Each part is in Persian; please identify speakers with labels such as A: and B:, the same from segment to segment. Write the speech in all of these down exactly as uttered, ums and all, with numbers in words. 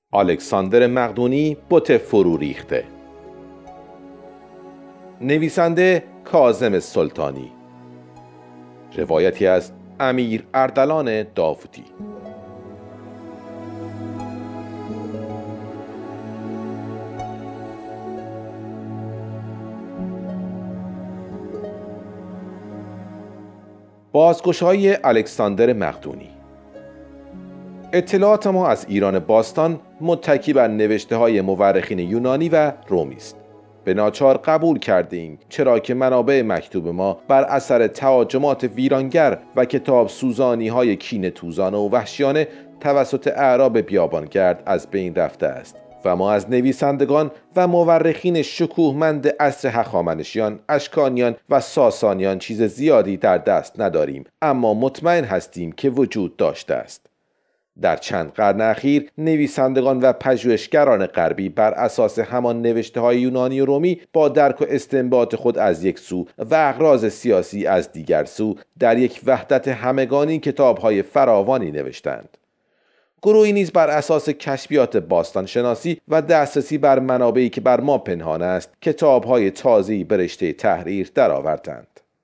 A: الکساندر مقدونی بت فرو ریخته. نویسنده کاظم سلطانی. روایتی از امیر اردلان داوودی. بازگشایی الکساندر مقدونی. اطلاعات ما از ایران باستان متکی بر نوشته‌های مورخین یونانی و رومی است. به ناچار قبول کردیم، چرا که منابع مکتوب ما بر اثر تهاجمات ویرانگر و کتاب سوزانی‌های کینه توزانه و وحشیانه توسط اعراب بیابانگرد از بین رفته است و ما از نویسندگان و مورخین شکوهمند عصر هخامنشیان، اشکانیان و ساسانیان چیز زیادی در دست نداریم، اما مطمئن هستیم که وجود داشته است. در چند قرن اخیر نویسندگان و پژوهشگران غربی بر اساس همان نوشته‌های یونانی و رومی با درک و استنباط خود از یک سو و اغراض سیاسی از دیگر سو در یک وحدت همگانی کتاب‌های فراوانی نوشتند. گروهی نیز بر اساس کشفیات باستان شناسی و دسترسی بر منابعی که بر ما پنهان است کتاب‌های تازه‌ای به رشته تحریر درآوردند.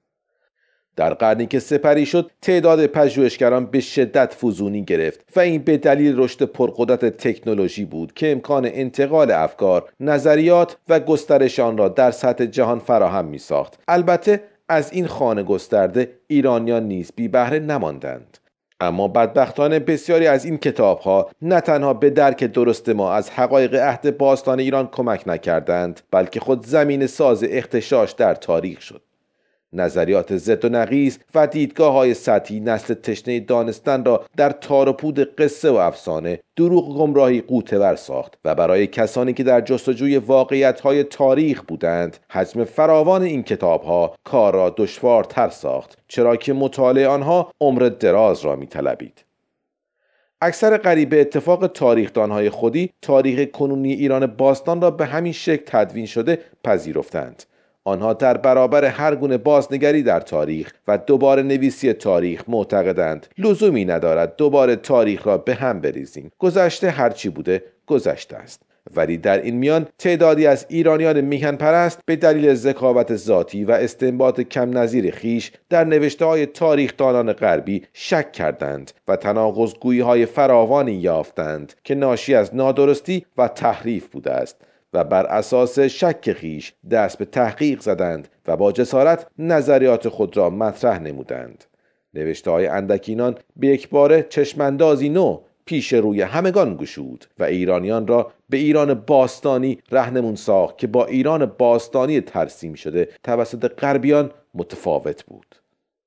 A: در قرنی که سپری شد تعداد پژوهشگران به شدت فزونی گرفت و این به دلیل رشد پرقدرت تکنولوژی بود که امکان انتقال افکار، نظریات و گسترش آن را در سطح جهان فراهم می ساخت. البته از این خانه گسترده ایرانیان نیز بی بهره نماندند. اما بدبختانه بسیاری از این کتاب‌ها نه تنها به درک درست ما از حقایق عهد باستان ایران کمک نکردند، بلکه خود زمین ساز اغتشاش در تاریخ شد. نظریات ضد و نقیض و دیدگاه‌های سطحی نسل تشنه دانستن را در تار و پود قصه و افسانه، دروغ و گمراهی غوطه‌ور ساخت و برای کسانی که در جستجوی واقعیت‌های تاریخ بودند حجم فراوان این کتاب‌ها کار را دشوارتر ساخت، چرا که مطالعه آنها عمر دراز را می‌طلبید. اکثر قریب به اتفاق تاریخ‌دان‌های خودی تاریخ کنونی ایران باستان را به همین شکل تدوین شده پذیرفتند. آنها در برابر هر گونه بازنگری در تاریخ و دوباره نویسی تاریخ معتقدند لزومی ندارد دوباره تاریخ را به هم بریزیم. گذشته هرچی بوده گذشته است. ولی در این میان تعدادی از ایرانیان میهن پرست به دلیل ذکاوت ذاتی و استنباط کم نظیر خیش در نوشته‌های تاریخ‌دانان غربی شک کردند و تناقض‌گویی‌های فراوانی یافتند که ناشی از نادرستی و تحریف بوده است و بر اساس شک خیش دست به تحقیق زدند و با جسارت نظریات خود را مطرح نمودند. نوشته‌های اندکینان به یک باره چشماندازی نو پیش روی همگان گشود و ایرانیان را به ایران باستانی رهنمون ساخت که با ایران باستانی ترسیم شده توسط غربیان متفاوت بود.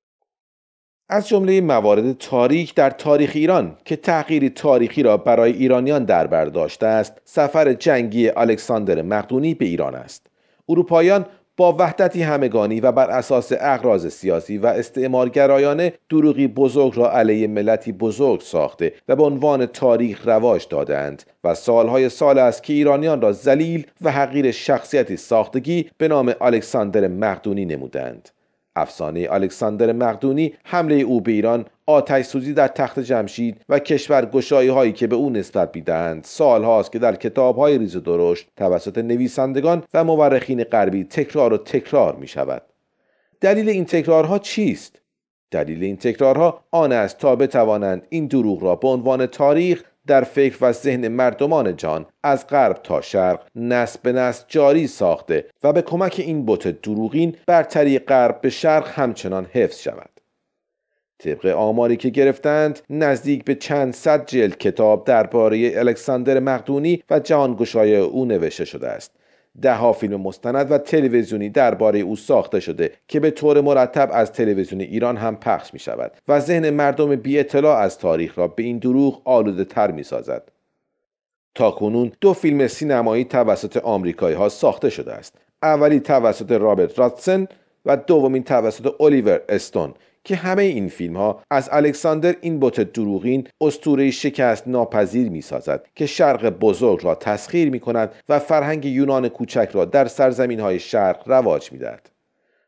A: از جمله موارد تاریک در تاریخ ایران که تغییری تاریخی را برای ایرانیان در بر داشته است، سفر جنگی الکساندر مقدونی به ایران است. اروپاییان با وحدتی همگانی و بر اساس اغراض سیاسی و استعمارگرایانه دروغی بزرگ را علیه ملتی بزرگ ساخته و به عنوان تاریخ رواج دادند و سالهای سال است که ایرانیان را ذلیل و حقیر شخصیتی ساختگی به نام الکساندر مقدونی نمودند. افسانه الکساندر مقدونی، حمله او به ایران، آتش سوزی در تخت جمشید و کشورگشایی هایی که به او نسبت می‌دهند سال هاست که در کتاب‌های ریز و درشت توسط نویسندگان و مورخین غربی تکرار و تکرار می شود. دلیل این تکرارها چیست؟ دلیل این تکرارها آن است تا بتوانند این دروغ را به عنوان تاریخ در فکر و ذهن مردمان جهان از غرب تا شرق نسل به نسل جاری ساخته و به کمک این بت دروغین برتری غرب به شرق همچنان حفظ شود. طبق آماری که گرفتند نزدیک به چند صد جلد کتاب درباره الکساندر مقدونی و جهانگشایی او نوشته شده است. ده ها فیلم مستند و تلویزیونی درباره او ساخته شده که به طور مرتب از تلویزیون ایران هم پخش می شود و ذهن مردم بی اطلاع از تاریخ را به این دروغ آلوده تر می سازد. تا کنون دو فیلم سینمایی توسط آمریکایی ها ساخته شده است. اولی توسط رابرت راتسن و دومین توسط الیور استون که همه این فیلم ها از الکساندر این بت دروغین اسطوره شکست ناپذیر می سازد که شرق بزرگ را تسخیر می کند و فرهنگ یونان کوچک را در سرزمین های شرق رواج می دهد.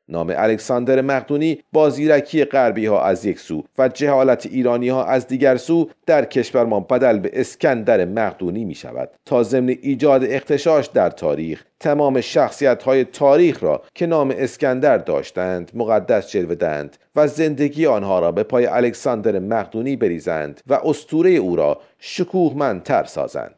A: نام الکساندر مقدونی با زیرکی غربی ها از یک سو و جهالت ایرانی ها از دیگر سو در کشور ما بدل به اسکندر مقدونی می شود تا ضمن ایجاد اغتشاش در تاریخ تمام شخصیت های تاریخ را که نام اسکندر داشتند مقدس جلوه دهند و زندگی آنها را به پای الکساندر مقدونی بریزند و اسطوره او را شکوهمندتر سازند.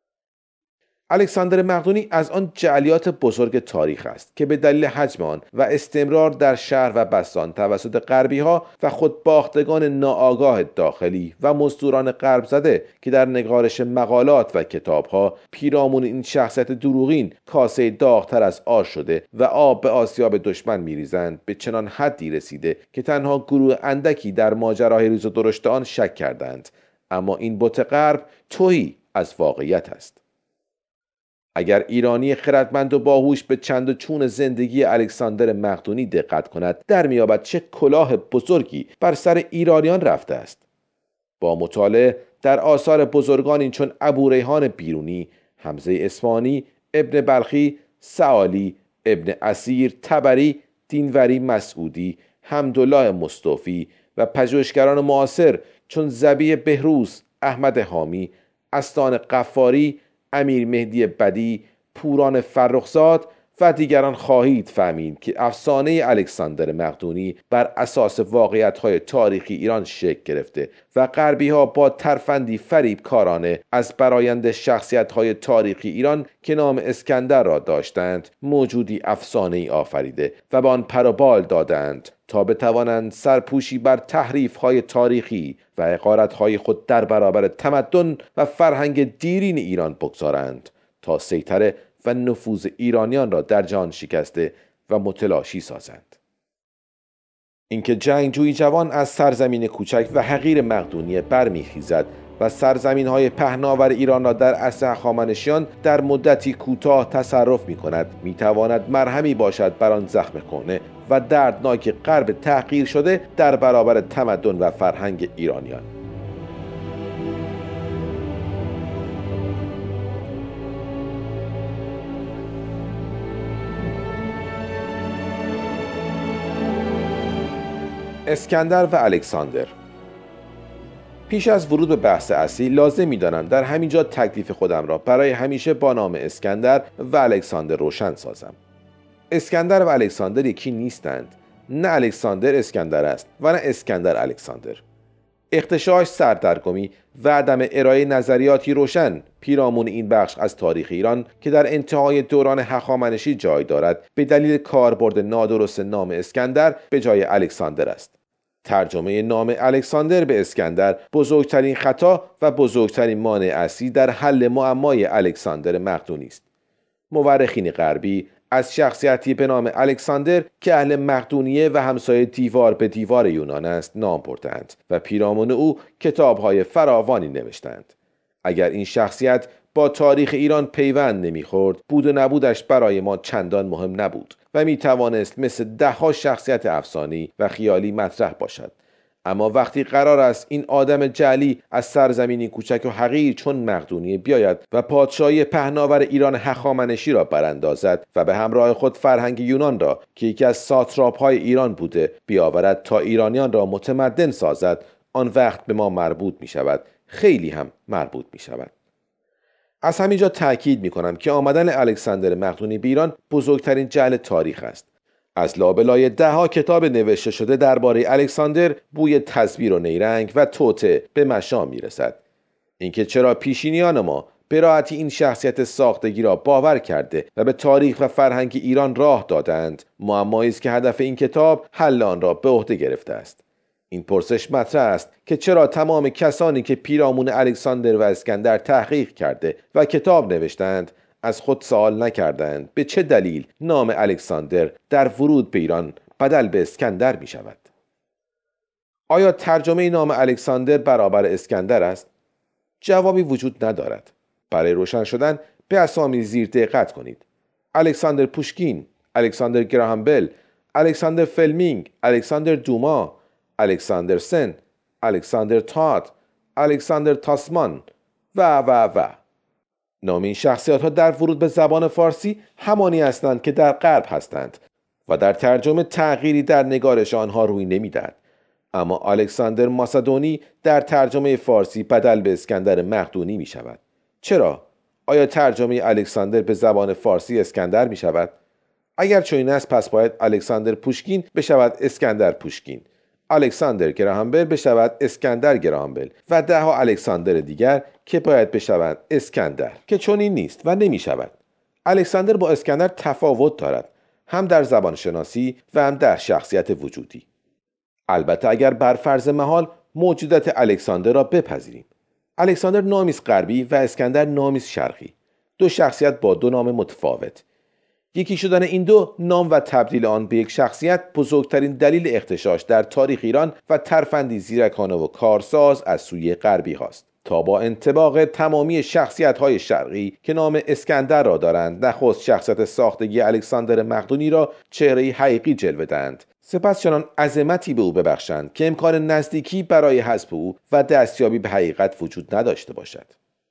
A: الکساندر مقدونی از آن جعلیات بزرگ تاریخ است که به دلیل حجم آن و استمرار در شهر و بستان توسط غربی ها و خودباختگان ناآگاه داخلی و مزدوران غرب زده که در نگارش مقالات و کتاب ها پیرامون این شخصیت دروغین کاسه داغتر از آش شده و آب به آسیاب دشمن میریزند به چنان حدی رسیده که تنها گروه اندکی در ماجرای ریز و درشت آن شک کردند. اما این بت غرب تهی از واقعیت است. اگر ایرانی خردمند و باهوش به چند و چون زندگی الکساندر مقدونی دقت کند در میابد چه کلاه بزرگی بر سر ایرانیان رفته است. با مطالعه در آثار بزرگانی چون ابوریحان بیرونی، حمزه اصفهانی، ابن بلخی، سعالی، ابن اسیر، طبری، دینوری مسعودی، حمدالله مصطفی و پژوهشگران معاصر چون ذبیح بهروز، احمد حامی، استان قفاری، امیر مهدی بدی، پوران فرخزاد و دیگران خواهید فهمید که افسانه الکساندر مقدونی بر اساس واقعیت‌های تاریخی ایران شکل گرفته و غربی‌ها با ترفندی فریب کارانه از برآیند شخصیت‌های تاریخی ایران که نام اسکندر را داشتند موجودی افسانه‌ای آفریده و به آن پر و بال دادند تا بتوانند سرپوشی بر تحریف‌های تاریخی و حقارت‌های خود در برابر تمدن و فرهنگ دیرین ایران بگذارند تا سیطره و نفوذ ایرانیان را در جهان شکسته و متلاشی سازند. اینکه جنگجوی جوان از سرزمین کوچک و حقیر مقدونیه برمیخیزد و سرزمین‌های پهناور ایران را در عصر هخامنشیان در مدتی کوتاه تصرف می‌کند می‌تواند مرهمی باشد بر آن زخم کهنه و دردناک غرب تحقیر شده در برابر تمدن و فرهنگ ایرانیان. اسکندر و الکساندر. پیش از ورود به بحث اصلی لازم می‌دانم در همینجا تکلیف خودم را برای همیشه با نام اسکندر و الکساندر روشن سازم. اسکندر و الکساندر یکی نیستند. نه الکساندر اسکندر است و نه اسکندر الکساندر. اغتشاش، سردرگمی و عدم ارائه نظریاتی روشن پیرامون این بخش از تاریخ ایران که در انتهای دوران هخامنشی جای دارد به دلیل کاربرد نادرست نام اسکندر به جای الکساندر است. ترجمه نام الکساندر به اسکندر بزرگترین خطا و بزرگترین مانع اصلی در حل معمای الکساندر مقدونی است. مورخین غربی از شخصیتی به نام الکساندر که اهل مقدونیه و همسایه دیوار به دیوار یونان است نام بردند و پیرامون او کتاب‌های فراوانی نوشتند. اگر این شخصیت با تاریخ ایران پیوند نمیخورد، بود و نبودش برای ما چندان مهم نبود و میتوانست مثل ده‌ها شخصیت افسانه‌ای و خیالی مطرح باشد. اما وقتی قرار است این آدم جعلی از سرزمینی کوچک و حقیر چون مقدونیه بیاید و پادشاهی پهناور ایران هخامنشی را براندازد و به همراه خود فرهنگ یونان را که یکی از ساتراپ‌های ایران بوده بیاورد تا ایرانیان را متمدن سازد، آن وقت به ما مربوط می شود، خیلی هم مربوط می شود. از همینجا تأکید می کنم که آمدن الکساندر مقدونی به ایران بزرگترین جعل تاریخ است. از لابلای ده ها کتاب نوشته شده درباره الکساندر بوی تزویر و نیرنگ و توطئه به مشام می رسد. اینکه چرا پیشینیان ما به راحتی این شخصیت ساختگی را باور کرده و به تاریخ و فرهنگ ایران راه دادند، معمایی است که هدف این کتاب حل آن را به عهده گرفته است. این پرسش مطرح است که چرا تمام کسانی که پیرامون الکساندر و اسکندر تحقیق کرده و کتاب نوشتند از خود سوال نکردند به چه دلیل نام الکساندر در ورود به ایران بدل به اسکندر می شود؟ آیا ترجمه نام الکساندر برابر اسکندر است؟ جوابی وجود ندارد. برای روشن شدن به اسامی زیر دقت کنید: الکساندر پوشکین، الکساندر گراهام بل، الکساندر فلمینگ، الکساندر دوما، الکساندر سن، الکساندر تاد، الکساندر تاسمان و و و. نام این شخصیت ها در ورود به زبان فارسی همانی هستند که در غرب هستند و در ترجمه تغییری در نگارش آنها روی نمیدهد. اما الکساندر ماسدونی در ترجمه فارسی بدل به اسکندر مقدونی می شود. چرا؟ آیا ترجمه الکساندر به زبان فارسی اسکندر می شود؟ اگر چنین است پس باید الکساندر پوشکین بشود اسکندر پوشکین، الکساندر گراهامبل بشود اسکندر گراهامبل و ده ها الکساندر دیگر که باید بشوند اسکندر، که چنین نیست و نمی شود. الکساندر با اسکندر تفاوت دارد، هم در زبان شناسی و هم در شخصیت وجودی. البته اگر بر فرض محال موجودیت الکساندر را بپذیریم. الکساندر نامی است غربی و اسکندر نامی است شرقی، دو شخصیت با دو نام متفاوت. یکی شدن این دو نام و تبدیل آن به یک شخصیت بزرگترین دلیل اغتشاش در تاریخ ایران و ترفندی زیرکانه و کارساز از سوی غربی هاست تا با انطباق تمامی شخصیت‌های شرقی که نام اسکندر را دارند نخست شخصیت ساختگی الکساندر مقدونی را چهره حقیقی جلوه دهند، سپس چنان عظمتی به او ببخشند که امکان نزدیکی برای حذف او و دستیابی به حقیقت وجود نداشته باشد.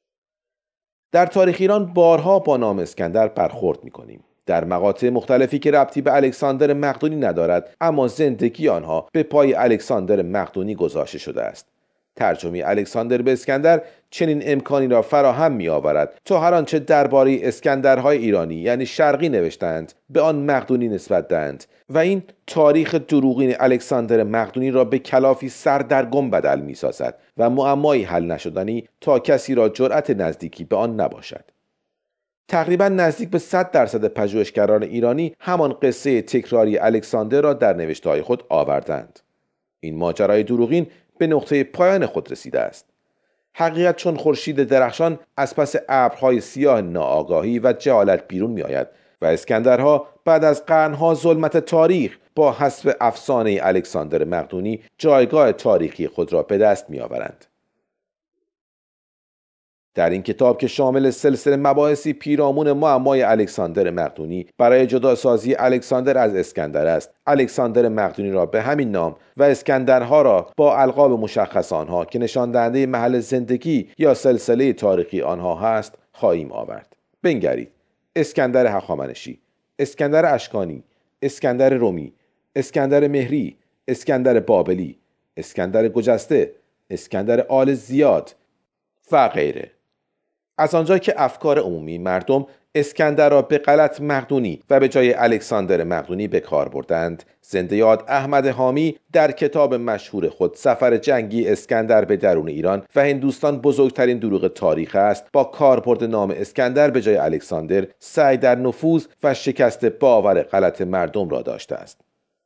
A: در تاریخ ایران بارها با نام اسکندر برخورد می‌کنیم، در مقاطع مختلفی که ربطی به الکساندر مقدونی ندارد اما زندگی آنها به پای الکساندر مقدونی گذاشته شده است. ترجمه الکساندر به اسکندر چنین امکانی را فراهم می آورد تا هر آنچه درباره اسکندرهای ایرانی یعنی شرقی نوشتند به آن مقدونی نسبت دهند و این تاریخ دروغین الکساندر مقدونی را به کلافی سردرگم بدل می سازد و معمایی حل نشدنی تا کسی را جرأت نزدیکی به آن نباشد. تقریبا نزدیک به صد درصد پژوهشگران ایرانی همان قصه تکراری الکساندر را در نوشته‌های خود آوردند. این ماجرای دروغین به نقطه پایان خود رسیده است. حقیقت چون خورشید درخشان از پس ابرهای سیاه ناآگاهی و جهالت بیرون می آید و اسکندرها بعد از قرنها ظلمت تاریخ با حذف افسانه الکساندر مقدونی جایگاه تاریخی خود را به دست می آورند. در این کتاب که شامل سلسله مباحثی پیرامون معمای الکساندر مقدونی برای جداسازی الکساندر از اسکندر است، الکساندر مقدونی را به همین نام و اسکندرها را با القاب مشخص آنها که نشان دهنده محل زندگی یا سلسله تاریخی آنها هست خواهیم آورد. بنگرید: اسکندر هخامنشی، اسکندر اشکانی، اسکندر رومی، اسکندر مهری، اسکندر بابلی، اسکندر گجسته، اسکندر آل زیاد و غیره. از آنجا که افکار عمومی مردم اسکندر را به غلط مقدونی و به جای الکساندر مقدونی به کار بردند، زنده یاد احمد حامی در کتاب مشهور خود سفر جنگی اسکندر به درون ایران و هندوستان بزرگترین دروغ تاریخ است با کاربرد نام اسکندر به جای الکساندر سعی در نفوذ و شکست باور غلط مردم را داشته است.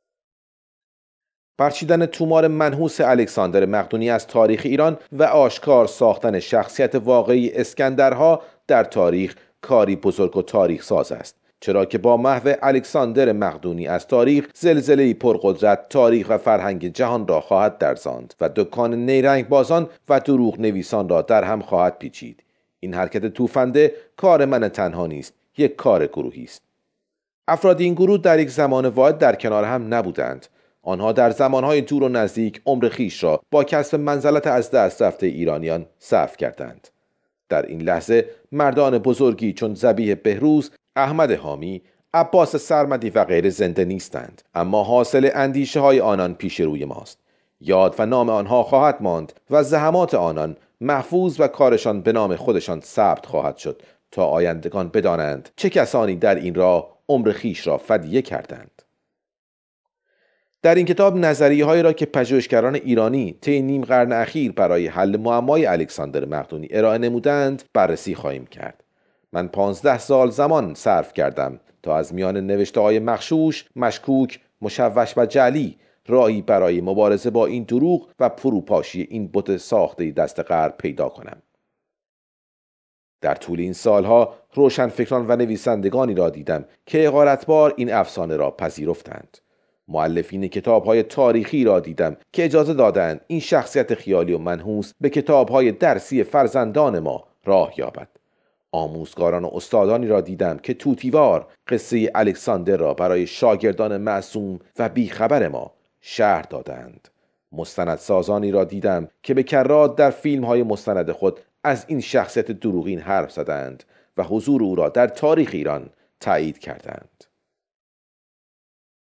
A: برچیدن تومار منحوس الکساندر مقدونی از تاریخ ایران و آشکار ساختن شخصیت واقعی اسکندرها در تاریخ کاری بزرگ و تاریخ ساز است، چرا که با محو الکساندر مقدونی از تاریخ زلزله‌ای پرقدرت تاریخ و فرهنگ جهان را خواهد درزاند و دکان نیرنگ بازان و دروغ نویسان را در هم خواهد پیچید. این حرکت توفنده کار من تنها نیست، یک کار گروهی است. افراد این گروه در یک زمان واحد در کنار هم نبودند. آنها در زمانهای دور و نزدیک عمر خیش را با کسب منزلت از دست رفته ایرانیان صرف کردند. در این لحظه مردان بزرگی چون ذبیح بهروز، احمد حامی، عباس سرمدی و غیره زنده نیستند، اما حاصل اندیشه های آنان پیش روی ماست. یاد و نام آنها خواهد ماند و زحمات آنان محفوظ و کارشان به نام خودشان ثبت خواهد شد تا آیندگان بدانند چه کسانی در این راه عمر خیش را فدیه کردند. در این کتاب نظریه‌هایی را که پژوهشگران ایرانی طی نیم قرن اخیر برای حل معمای الکساندر مقدونی ارائه نمودند بررسی خواهیم کرد. من پانزده سال زمان صرف کردم تا از میان نوشته‌های مغشوش، مشکوک، مشوش و جعلی راهی برای مبارزه با این دروغ و فروپاشی این بت ساخته دست غرب پیدا کنم. در طول این سالها روشنفکران و نویسندگانی را دیدم که حقارتبار این افسانه را پذیرفتند. مؤلفین کتاب‌های تاریخی را دیدم که اجازه دادند این شخصیت خیالی و منحوس به کتاب‌های درسی فرزندان ما راه یابد. آموزگاران و استادانی را دیدم که توتیوار قصه الکساندر را برای شاگردان معصوم و بیخبر ما شرح دادند. مستندسازانی را دیدم که به کرات در فیلم‌های مستند خود از این شخصیت دروغین حرف زدند و حضور او را در تاریخ ایران تایید کردند.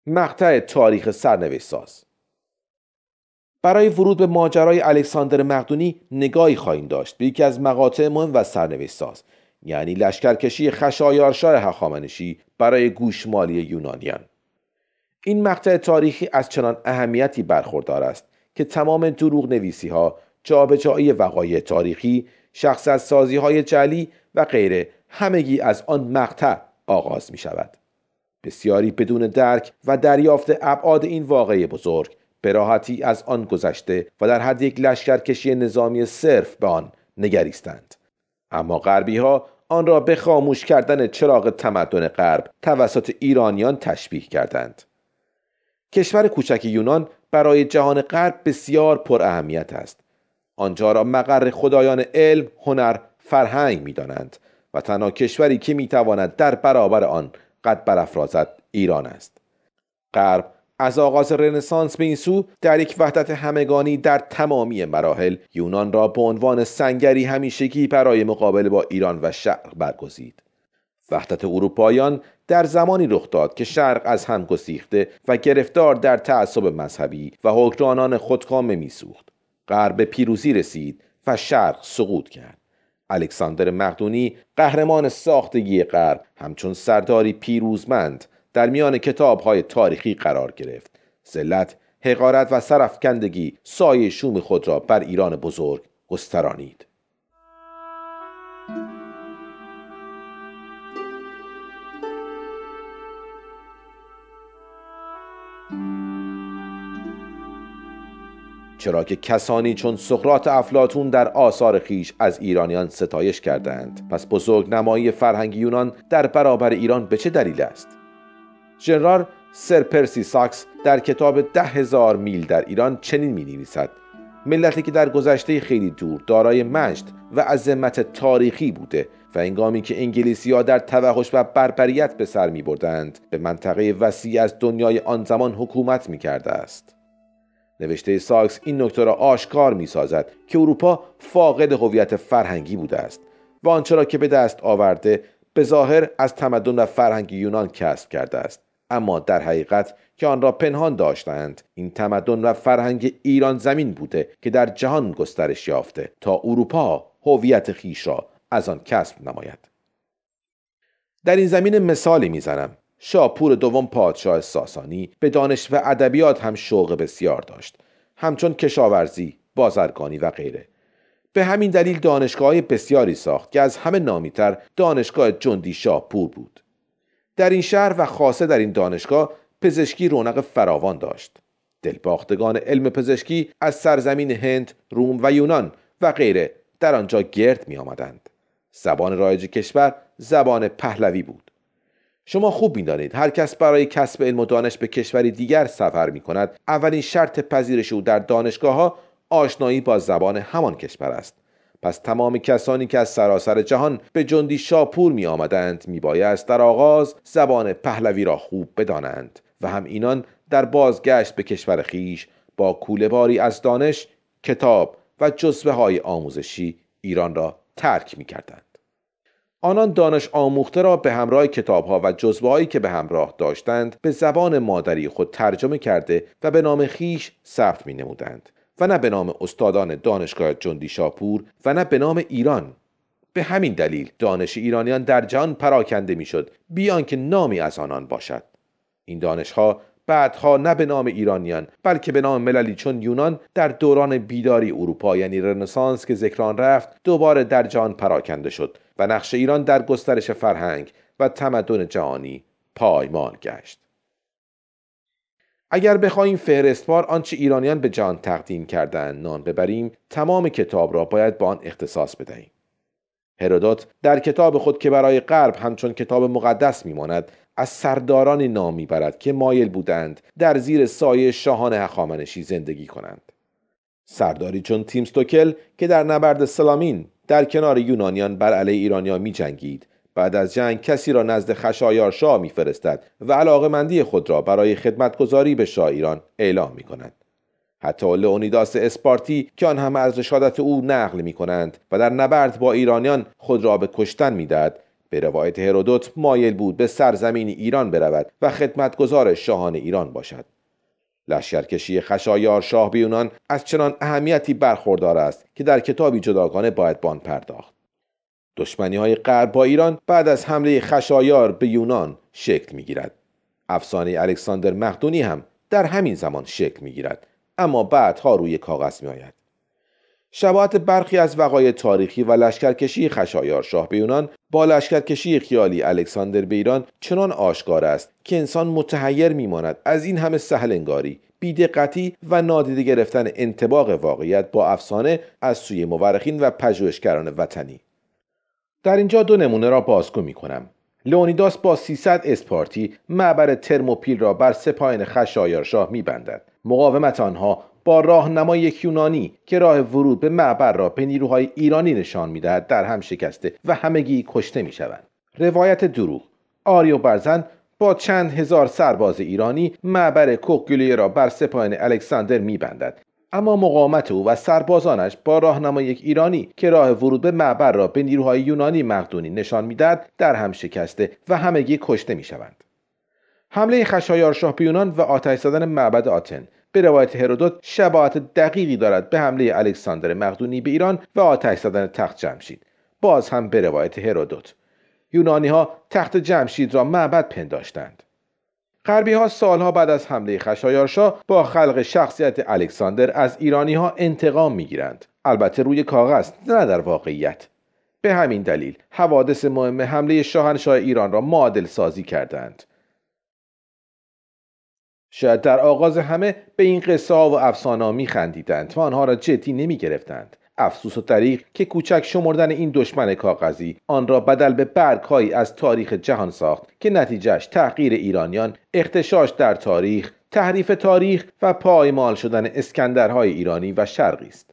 A: مقطع تاریخ سرنوشت ساز. برای ورود به ماجرای الکساندر مقدونی نگاهی خواهیم داشت به یکی از مقاطع مهم و سرنوشت ساز، یعنی لشکرکشی خشایارشا هخامنشی برای گوشمالی یونانیان. این مقطع تاریخی از چنان اهمیتی برخوردار است که تمام دروغ نویسی ها، جابجایی وقایع تاریخی، شخصیت سازی های جعلی و غیره همگی از آن مقطع آغاز می شود. بسیاری بدون درک و دریافت ابعاد این واقعه بزرگ به راحتی از آن گذشته و در حد یک لشکرکشی نظامی صرف به آن نگریستند. اما غربی ها آن را به خاموش کردن چراغ تمدن غرب توسط ایرانیان تشبیه کردند. کشور کوچک یونان برای جهان غرب بسیار پر اهمیت است. آنجا را مقر خدایان علم، هنر، فرهنگ می دانند و تنها کشوری که می تواند در برابر آن قد برافرازد ایران است. غرب از آغاز رنسانس به این سو در یک وحدت همگانی در تمامی مراحل یونان را به عنوان سنگری همیشگی برای مقابله با ایران و شرق برگزید. وحدت اروپاییان در زمانی رخ داد که شرق از هم گسیخته و گرفتار در تعصب مذهبی و حکمرانان خودکامه میسوخت. غرب به پیروزی رسید و شرق سقوط کرد. الکساندر مقدونی قهرمان ساختگی غرب همچون سرداری پیروزمند در میان کتاب‌های تاریخی قرار گرفت. ذلت، حقارت و سرافکندگی سایه شوم خود را بر ایران بزرگ گسترانید. چرا که کسانی چون سقراط افلاطون در آثار خیش از ایرانیان ستایش کردند، پس بزرگ نمایی فرهنگ یونان در برابر ایران به چه دلیل است؟ ژنرال سر پرسی ساکس در کتاب ده هزار میل در ایران چنین می نویسد: ملتی که در گذشته خیلی دور دارای مجد و عظمت تاریخی بوده و هنگامی که انگلیسی‌ها در توحش و بربریت به سر می بردند به منطقه وسیع از دنیای آن زمان حکومت می کرده است. نوشته ساکس این نکته را آشکار می سازد که اروپا فاقد هویت فرهنگی بوده است و آنچه را که به دست آورده به ظاهر از تمدن و فرهنگ یونان کسب کرده است، اما در حقیقت که آن را پنهان داشتند این تمدن و فرهنگ ایران زمین بوده که در جهان گسترش یافته تا اروپا هویت خیش را از آن کسب نماید. در این زمینه مثالی میزنم. شاپور دوم پادشاه ساسانی به دانش و ادبیات هم شوق بسیار داشت، همچون کشاورزی، بازرگانی و غیره. به همین دلیل دانشگاه‌های بسیاری ساخت که از همه نامی‌تر دانشگاه جندی شاپور بود. در این شهر و خاصه در این دانشگاه پزشکی رونق فراوان داشت. دلباختگان علم پزشکی از سرزمین هند، روم و یونان و غیره در آنجا گرد می آمدند. زبان رایج کشور زبان پهلوی بود. شما خوب می دانید هر کس برای کسب علم و دانش به کشوری دیگر سفر می کند، اولین شرط پذیرش او در دانشگاه ها آشنایی با زبان همان کشور است. پس تمام کسانی که از سراسر جهان به جندی شاپور می آمدند می بایست در آغاز زبان پهلوی را خوب بدانند و هم اینان در بازگشت به کشور خیش با کوله‌باری از دانش، کتاب و جزوه های آموزشی ایران را ترک می کردند. آنان دانش آموخته را به همراه کتاب‌ها و جزوه‌هایی که به همراه داشتند به زبان مادری خود ترجمه کرده و به نام خیش ثبت می‌نمودند و نه به نام استادان دانشگاه جندی شاپور و نه به نام ایران. به همین دلیل دانش ایرانیان در جهان پراکنده می‌شد بیان که نامی از آنان باشد. این دانش‌ها بعدها نه به نام ایرانیان بلکه به نام مللی چون یونان در دوران بیداری اروپا یعنی رنسانس که ذکر آن رفت دوباره در جهان پراکنده شد و نقش ایران در گسترش فرهنگ و تمدن جهانی پایمال گشت. اگر بخواهیم فهرستوار آنچه ایرانیان به جهان تقدیم کردند نام ببریم، تمام کتاب را باید با آن اختصاص بدهیم. هرودوت در کتاب خود که برای غرب همچون کتاب مقدس میماند از سردارانی نام میبرد که مایل بودند در زیر سایه شاهان هخامنشی زندگی کنند. سرداری چون تیمستوکل که در نبرد سلامین در کنار یونانیان بر علیه ایرانیان می جنگید، بعد از جنگ کسی را نزد خشایارشا می فرستد و علاقمندی خود را برای خدمتگزاری به شاه ایران اعلام می کند. حتی لئونیداس اسپارتی که آن همه از رشادت او نقل می کنند و در نبرد با ایرانیان خود را به کشتن می دهد، به روایت هرودوت مایل بود به سرزمین ایران برود و خدمتگزار شاهان ایران باشد. لشکرکشی خشایار شاه به یونان از چنان اهمیتی برخوردار است که در کتابی جداگانه باید به آن پرداخت. دشمنی‌های غرب با ایران بعد از حمله خشایار به یونان شکل می‌گیرد. افسانه الکساندر مقدونی هم در همین زمان شکل می‌گیرد، اما بعدها روی کاغذ می‌آید. شباهت برخی از وقایع تاریخی و لشکرکشی خشایار شاه به یونان با لشکرکشی خیالی الکساندر به ایران چنان آشکار است که انسان متحیر می‌ماند از این همه سهل انگاری، بی‌دقتی و نادیده گرفتن انطباق واقعیت با افسانه از سوی مورخین و پژوهشگران وطنی. در اینجا دو نمونه را بازگو می‌کنم. لئونیداس با سیصد اسپارتی معبر ترموپیل را بر سپاهین خشایار شاه می‌بندد. مقاومت آنها با راهنمای یک یونانی که راه ورود به معبر را به نیروهای ایرانی نشان می‌دهد در هم شکسته و همگی کشته می‌شوند. روایت دروغ: آریو برزن با چند هزار سرباز ایرانی معبر کوکگولیه را بر سپاهین الکساندر می‌بندد، اما مقاومت او و سربازانش با راهنمای یک ایرانی که راه ورود به معبر را به نیروهای یونانی مقدونی نشان می‌دهد در هم شکسته و همگی کشته می‌شوند. حمله خشایار شاه به یونان و آتش زدن معبد آتن به روایت هرودوت شباهت دقیقی دارد به حمله الکساندر مقدونی به ایران و آتش زدن تخت جمشید. باز هم به روایت هرودوت یونانی‌ها تخت جمشید را معبد پنداشتند. غربی‌ها سالها بعد از حمله خشایارشاه با خلق شخصیت الکساندر از ایرانی‌ها انتقام می‌گیرند، البته روی کاغذ نه در واقعیت. به همین دلیل حوادث مهم حمله شاهنشاه ایران را معادل سازی کردند. شاید در آغاز همه به این قصه ها و افسانه ها می‌خندیدند و آنها را جدی نمی‌گرفتند. افسوس و دریغ که کوچک شمردن این دشمن کاغذی آن را بدل به برگ‌هایی از تاریخ جهان ساخت که نتیجهش تحقیر ایرانیان، اغتشاش در تاریخ، تحریف تاریخ و پایمال شدن اسکندرهای ایرانی و شرقی است.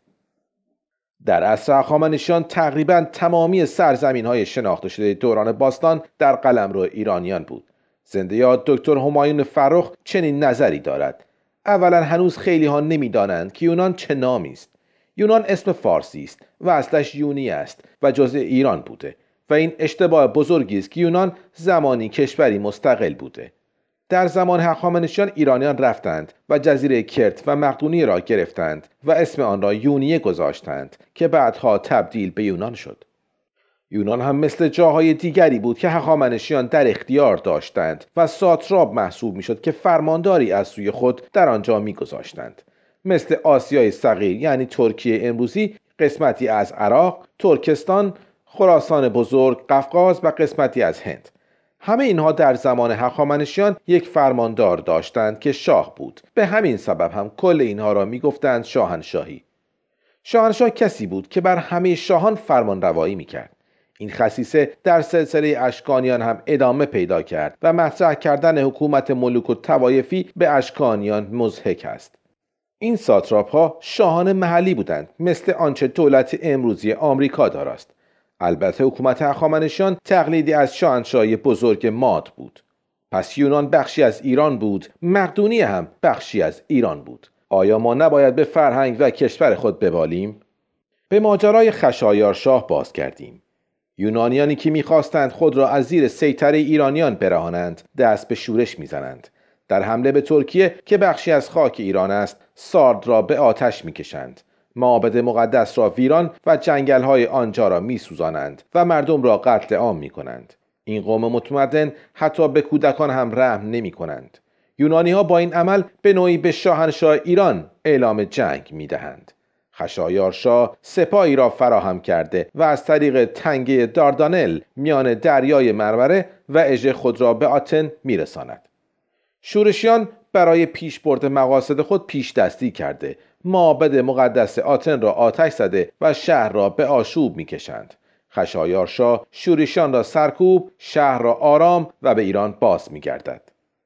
A: در عصر هخامنشیان تقریباً تمامی سرزمین‌های شناخته شده دوران باستان در قلمرو ایرانیان بود. زنده یاد دکتر همایون فرخ چنین نظری دارد: اولا هنوز خیلی ها نمی دانند که یونان چه نامی است. یونان اسم فارسی است و اصلش یونی است و جزء ایران بوده و این اشتباه بزرگی است که یونان زمانی کشوری مستقل بوده. در زمان هخامنشیان ایرانیان رفتند و جزیره کرت و مقدونیه را گرفتند و اسم آن را یونیه گذاشتند که بعدها تبدیل به یونان شد. یونان هم مثل جاهای دیگری بود که هخامنشیان در اختیار داشتند و ساتراب محسوب میشد که فرمانداری از سوی خود در آنجا میگذاشتند. مثل آسیای صغیر یعنی ترکیه امروزی، قسمتی از عراق، ترکستان، خراسان بزرگ، قفقاز و قسمتی از هند. همه اینها در زمان هخامنشیان یک فرماندار داشتند که شاه بود. به همین سبب هم کل اینها را میگفتند شاهنشاهی. شاهنشاه کسی بود که بر همه شاهان فرمان روایی میکرد. این خصیصه در سلسله اشکانیان هم ادامه پیدا کرد و مطرح کردن حکومت ملوک و طوایفی به اشکانیان مضحک است. این ساتراپ ها شاهان محلی بودند، مثل آنچه دولت امروزی آمریکا داراست. البته حکومت هخامنشیان تقلیدی از شاهنشاهی بزرگ ماد بود. پس یونان بخشی از ایران بود، مقدونیه هم بخشی از ایران بود. آیا ما نباید به فرهنگ و کشور خود ببالیم؟ به ماجرای خشایار شاه باز کردیم. یونانیانی که می‌خواستند خود را از زیر سیطره ایرانیان برهانند دست به شورش می‌زنند. در حمله به ترکیه که بخشی از خاک ایران است، سارد را به آتش می‌کشند. معابد مقدس را ویران و جنگل‌های آنجا را می‌سوزانند و مردم را قتل عام می‌کنند. این قوم متمدن حتی به کودکان هم رحم نمی‌کنند. یونانی‌ها با این عمل به نوعی به شاهنشاه ایران اعلام جنگ می‌دهند. خشایار شاه سپاهی را فراهم کرده و از طریق تنگه داردانل میان دریای مروره و اژه خود را به آتن میرساند. شورشیان برای پیشبرد مقاصد خود پیش دستی کرده، معابد مقدس آتن را آتش زده و شهر را به آشوب میکشند. خشایار شاه شورشیان را سرکوب، شهر را آرام و به ایران باز میگردد.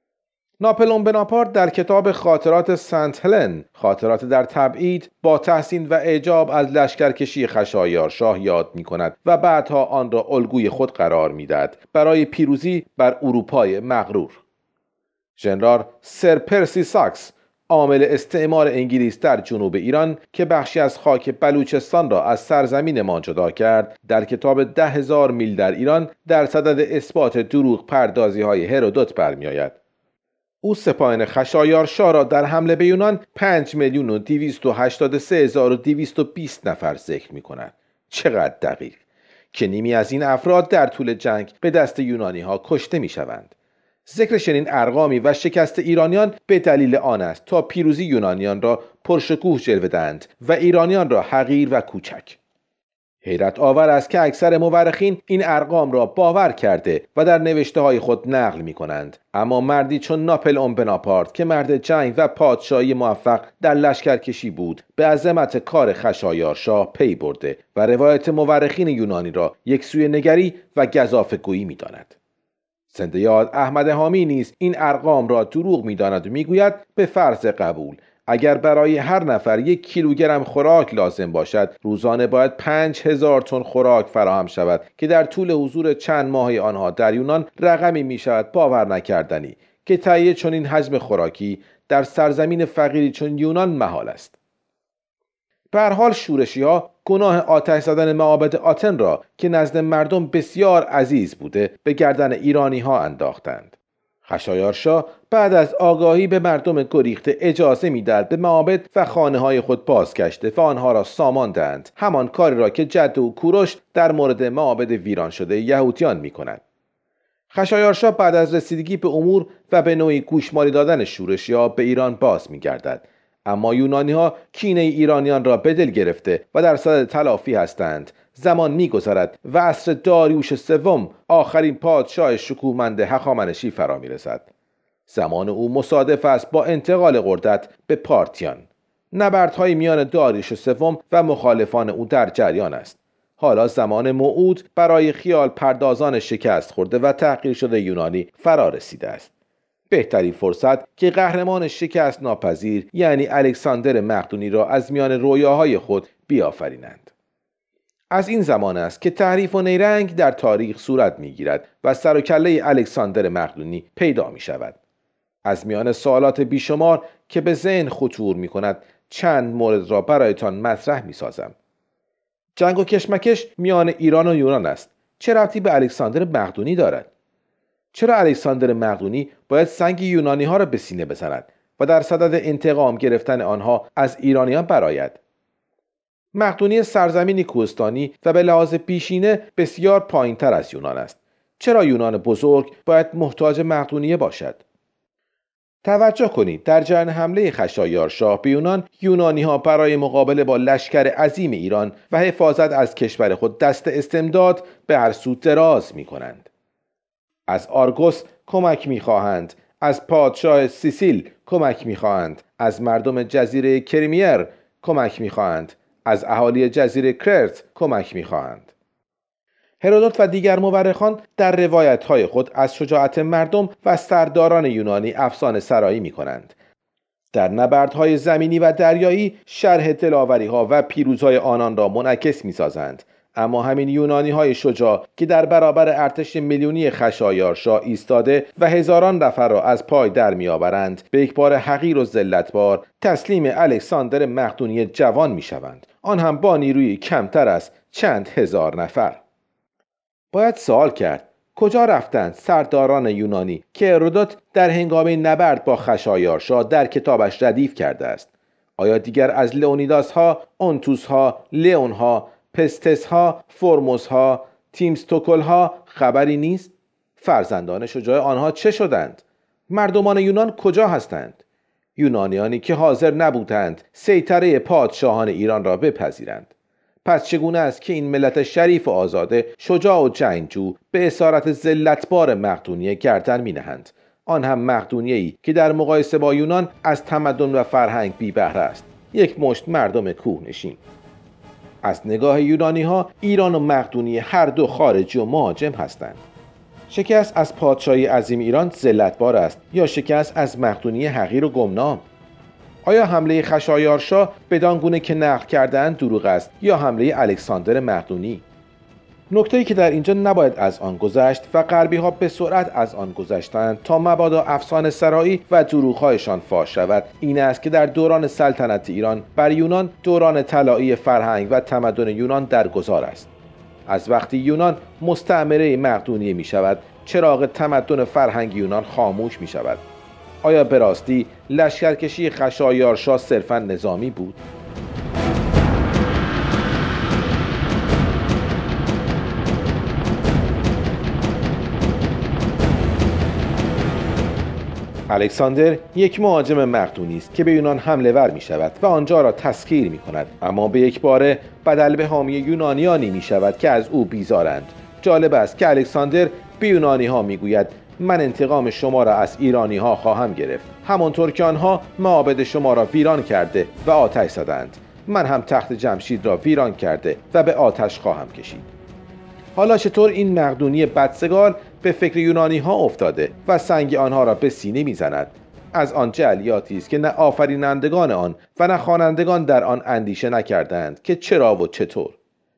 A: ناپلئون بناپارت در کتاب خاطرات سنت هلن، خاطرات در تبعید، با تحسین و اعجاب از لشکرکشی خشایار شاه یاد می کند و بعدها آن را الگوی خود قرار می دهد برای پیروزی بر اروپای مغرور. ژنرال سر پرسی ساکس عامل استعمار انگلیس در جنوب ایران که بخشی از خاک بلوچستان را از سرزمین ما جدا کرد، در کتاب ده هزار میل در ایران در صدد اثبات دروغ پردازی های هرودوت برمی آید. او سپاهین خشایارشا را در حمله به یونان پنج میلیون و دویست و هشتاد و سه هزار و دویست و بیست نفر ذکر می کند. چقدر دقیق! که نیمی از این افراد در طول جنگ به دست یونانی ها کشته می شوند. ذکر چنین ارقامی و شکست ایرانیان به دلیل آن است تا پیروزی یونانیان را پرشکوه جلوه دهند و ایرانیان را حقیر و کوچک. حیرت آور است که اکثر مورخین این ارقام را باور کرده و در نوشته های خود نقل می کنند، اما مردی چون ناپلئون بناپارت که مرد جنگ و پادشاهی موفق در لشکرکشی بود، به عظمت کار خشایارشا پی برده و روایت مورخین یونانی را یکسوی نگری و گزافه‌گویی می داند. زنده یاد احمد حامی نیز این ارقام را دروغ می داند و می گوید به فرض قبول اگر برای هر نفر یک کیلوگرم خوراک لازم باشد، روزانه باید پنج هزار تن خوراک فراهم شود که در طول حضور چند ماهی آنها در یونان رقمی می شود باور نکردنی که تهیه چنین حجم خوراکی در سرزمین فقیری چون یونان محال است. به هر حال شورشی‌ها گناه آتش زدن معابد آتن را که نزد مردم بسیار عزیز بوده به گردن ایرانی‌ها انداختند. خشایارشا بعد از آگاهی به مردم گریخته اجازه می‌دهد به معابد و خانه‌های خود بازگشته و آنها را سامان دهند، همان کاری را که جد و کوروش در مورد معابد ویران شده یهودیان می‌کند. خشایارشا بعد از رسیدگی به امور و به نوعی گوشمالی دادن شورشی‌ها به ایران باز می‌گردد، اما یونانی‌ها کینه ایرانیان را به دل گرفته و در صدد تلافی هستند. زمان می‌گذرد و عصر داریوش سوم، آخرین پادشاه شکوهمند هخامنشی فرا می‌رسد. زمان او مصادف است با انتقال قدرت به پارتیان. نبردهای میان داریوش سوم و مخالفان او در جریان است. حالا زمان موعود برای خیال پردازان شکست خورده و تحقیر شده یونانی فرا رسیده است. بهترین فرصت که قهرمان شکست ناپذیر یعنی الکساندر مقدونی را از میان رویاهای خود بیافرینند. از این زمان است که تحریف و نیرنگ در تاریخ صورت می‌گیرد و سر و کله الکساندر مقدونی پیدا می‌شود. از میان سوالات بیشمار که به ذهن خطور می‌کند چند مورد را برایتان مطرح می‌سازم. جنگ و کشمکش میان ایران و یونان است. چه ربطی به الکساندر مقدونی دارد؟ چرا الکساندر مقدونی باید سنگ یونانی ها را به سینه بزند و در صدد انتقام گرفتن آنها از ایرانیان برآید؟ مقدونی سرزمینی کوهستانی و به لحاظ پیشینه بسیار پایین‌تر از یونان است. چرا یونان بزرگ باید محتاج مقدونیه باشد؟ توجه کنید در جریان حمله خشایارشا به یونان، یونانی ها برای مقابله با لشکر عظیم ایران و حفاظت از کشور خود دست استمداد به هر سو دراز می کنند. از آرگوس کمک می‌خواهند، از پادشاه سیسیل کمک می‌خواهند، از مردم جزیره کریمیر کمک می‌خواهند، از اهالی جزیره کرت کمک می‌خواهند. هرودوت و دیگر مورخان در روایت‌های خود از شجاعت مردم و سرداران یونانی افسانه سرایی می‌کنند. در نبردهای زمینی و دریایی شرح دلاوری‌ها و پیروزی‌های آنان را منعکس می‌سازند. اما همین یونانی های شجاع که در برابر ارتش میلیونی خشایارشا ایستاده و هزاران نفر را از پای در میآورند، به یک بار حقیر و ذلتبار تسلیم الکساندر مقدونی جوان میشوند، آن هم با نیروی کمتر از چند هزار نفر. باید سوال کرد کجا رفتند سرداران یونانی که هرودوت در هنگام نبرد با خشایارشا در کتابش ردیف کرده است؟ آیا دیگر از لئونیداس ها، اونتوس ها، لئون ها، پستس ها، فرموس ها، تیمستوکل ها خبری نیست؟ فرزندان شجاع آنها چه شدند؟ مردمان یونان کجا هستند؟ یونانیانی که حاضر نبودند سیطره پادشاهان ایران را بپذیرند. پس چگونه است که این ملت شریف و آزاده، شجاع و جنگجو به اسارت ذلتبار مقدونیه گردن می نهند؟ آن هم مقدونیه‌ای که در مقایسه با یونان از تمدن و فرهنگ بی بهره است، یک مشت مردم کوهنشین. از نگاه یونانی ها ایران و مقدونیه هر دو خارجی و مهاجم هستند. شکست از پادشاهی عظیم ایران ذلتبار است یا شکست از مقدونیه حقیر و گمنام؟ آیا حمله خشایارشا بدان گونه که نقل کردند دروغ است یا حمله الکساندر مقدونی؟ نکته‌ای که در اینجا نباید از آن گذشت و غربی‌ها به سرعت از آن گذشتند تا مبادا افسانه سرایی و دروغ‌هایشان فاش شود این است که در دوران سلطنت ایران بر یونان دوران طلایی فرهنگ و تمدن یونان در گذار است. از وقتی یونان مستعمره مقدونیه می شود چراغ تمدن فرهنگ یونان خاموش می شود. آیا به راستی لشکرکشی خشایارشا صرفاً نظامی بود؟ الکساندر یک مهاجم مقدونی است که به یونان حمله ور می شود و آنجا را تسخیر می کند، اما به یک باره بدل به حامی یونانیانی می شود که از او بیزارند. جالب است که الکساندر به یونانی ها می گوید من انتقام شما را از ایرانی ها خواهم گرفت، همانطور که آنها معابد شما را ویران کرده و آتش زدند، من هم تخت جمشید را ویران کرده و به آتش خواهم کشید. حالا چطور این مقدونی بدسگال به فکر یونانی ها افتاده و سنگ آنها را به سینه میزند؟ از آن جعلیاتی است که نه آفرینندگان آن و نه خوانندگان در آن اندیشه نکردند که چرا و چطور.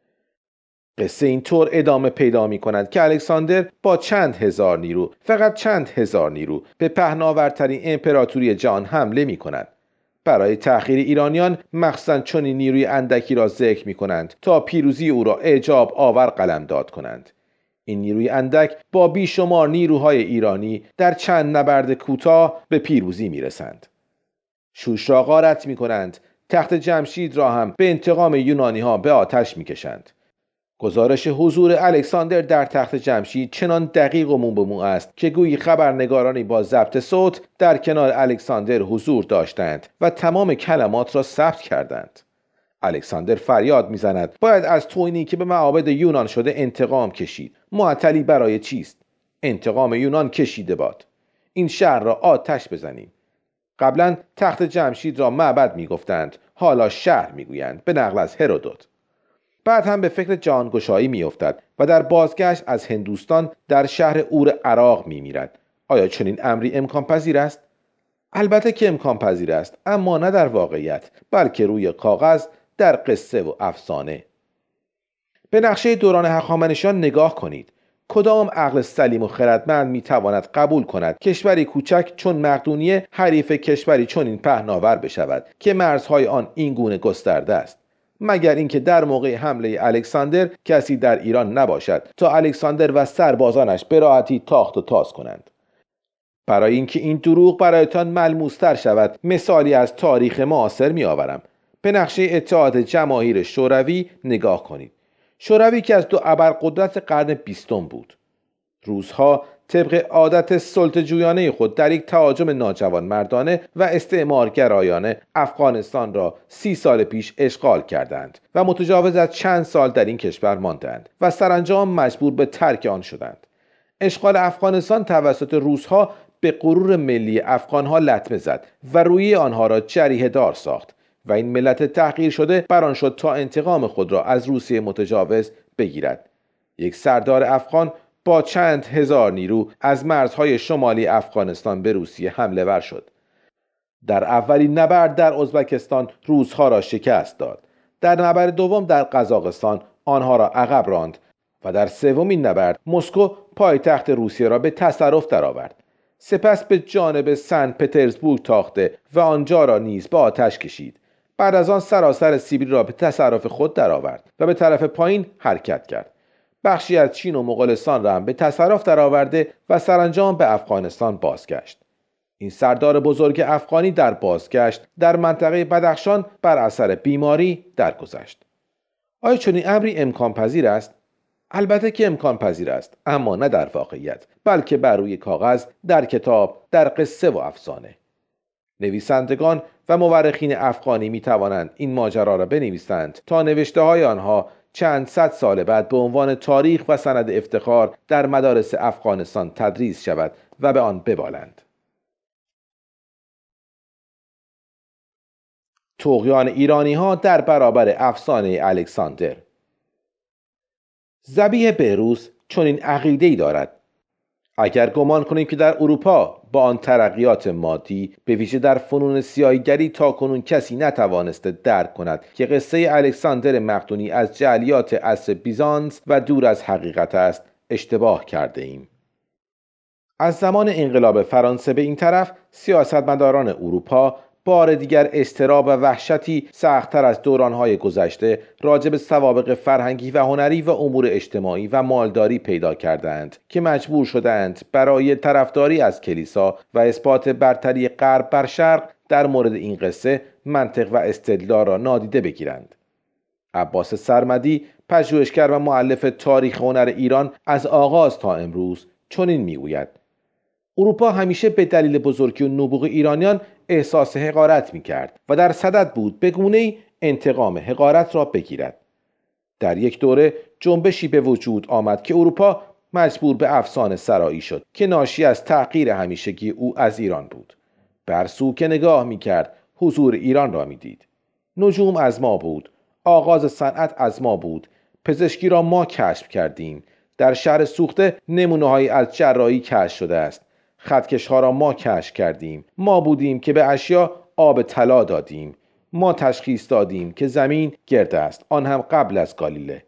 A: قصه اینطور ادامه پیدا می کند که الکساندر با چند هزار نیرو، فقط چند هزار نیرو، به پهناورترین امپراتوری جهان حمله می کند. برای تأخیر ایرانیان مخصوصاً چنین نیروی اندکی را ذکر می کنند تا پیروزی او را اعجاب آور قلمداد کنند. این نیروی اندک با بیشمار نیروهای ایرانی در چند نبرد کوتاه به پیروزی می رسند. شوش را غارت می کنند، تخت جمشید را هم به انتقام یونانی ها به آتش می کشند. گزارش حضور الکساندر در تخت جمشید چنان دقیق و مو به مو است که گویی خبرنگارانی با ضبط صوت در کنار الکساندر حضور داشتند و تمام کلمات را ثبت کردند. الکساندر فریاد میزند باید از توهینی که به معابد یونان شده انتقام کشید. معطلی برای چیست؟ انتقام یونان کشیده باد. این شهر را آتش بزنیم. قبلا تخت جمشید را معبد میگفتند، حالا شهر میگویند، به نقل از هرودوت. بعد هم به فکر جانگشایی میافتد و در بازگشت از هندوستان در شهر اور عراق میمیرد. آیا چنین امری امکان پذیر است؟ البته که امکان پذیر است، اما نه در واقعیت، بلکه روی کاغذ، در قصه و افسانه. به نقشه دوران هخامنشیان نگاه کنید. کدام عقل سلیم و خردمند میتواند قبول کند کشوری کوچک چون مقدونیه حریف کشوری چون این پهناور بشود که مرزهای آن این گونه گسترده است؟ مگر اینکه در موقع حمله الکساندر کسی در ایران نباشد تا الکساندر و سربازانش به راحتی تاخت و تاز کنند. برای اینکه این دروغ برایتان ملموس‌تر شود، مثالی از تاریخ معاصر می آورم. به نقشه اتحاد جماهیر شوروی نگاه کنید. شوروی که از دو ابرقدرت قرن بیستم بود. روس‌ها طبق عادت سلطه‌جویانه خود در یک تهاجم ناجوان مردانه و استعمارگرایانه افغانستان را سی سال پیش اشغال کردند و متجاوز از چند سال در این کشور ماندند و سرانجام مجبور به ترک آن شدند. اشغال افغانستان توسط روس‌ها به غرور ملی افغان‌ها لطمه زد و روی آنها را جریحه دار ساخت و این ملت تحقیر شده بران شد تا انتقام خود را از روسیه متجاوز بگیرد. یک سردار افغان با چند هزار نیرو از مرزهای شمالی افغانستان به روسیه حمله ور شد. در اولین نبرد در ازبکستان روس‌ها را شکست داد. در نبرد دوم در قزاقستان آنها را عقب راند و در سومین نبرد مسکو پایتخت روسیه را به تصرف درآورد. سپس به جانب سن پترزبورگ تاخته و آنجا را نیز به آتش کشید. بعد از آن سراسر سیبری را به تصرف خود درآورد و به طرف پایین حرکت کرد. بخشی از چین و مغولستان را هم به تصرف درآورده و سرانجام به افغانستان بازگشت. این سردار بزرگ افغانی در بازگشت در منطقه بدخشان بر اثر بیماری درگذشت. آیا چنین امری امکان پذیر است؟ البته که امکان پذیر است، اما نه در واقعیت، بلکه بر روی کاغذ، در کتاب، در قصه و افسانه. نویسندگان و مورخین افغانی می توانند این ماجرا را بنویسند تا نوشته های آنها چند صد سال بعد به عنوان تاریخ و سند افتخار در مدارس افغانستان تدریس شود و به آن ببالند. طغیان ایرانی ها در برابر افسانه الکساندر. ذبیح بهروز چنین عقیده‌ای دارد: اگر گمان کنیم که در اروپا با آن ترقیات مادی به ویژه در فنون سیاهیگری تاکنون کسی نتوانسته درک کند که قصه الکساندر مقدونی از جعلیات عصر بیزانس و دور از حقیقت است، اشتباه کرده ایم. از زمان انقلاب فرانسه به این طرف سیاستمداران اروپا بار دیگر اضطراب و وحشتی سخت‌تر از دوران‌های گذشته راجع به سوابق فرهنگی و هنری و امور اجتماعی و مالداری پیدا کردند که مجبور شدند برای طرفداری از کلیسا و اثبات برتری غرب بر شرق در مورد این قصه منطق و استدلال را نادیده بگیرند. عباس سرمدی، پژوهشگر و مؤلف تاریخ هنر ایران، از آغاز تا امروز چنین میگوید: اروپا همیشه به دلیل بزرگی و نبوغ ایرانیان احساس حقارت می‌کرد و در صدد بود به گونه‌ای انتقام حقارت را بگیرد. در یک دوره جنبشی به وجود آمد که اروپا مجبور به افسانه سرایی شد که ناشی از تحقیر همیشگی او از ایران بود. بر سو که نگاه می‌کرد حضور ایران را می‌دید. نجوم از ما بود، آغاز صنعت از ما بود، پزشکی را ما کشف کردیم، در شهر سوخته نمونه‌هایی از جراحی کشف شده است، خطکش‌ها را ما کشف کردیم، ما بودیم که به اشیا آب طلا دادیم، ما تشخیص دادیم که زمین گرد است، آن هم قبل از گالیله.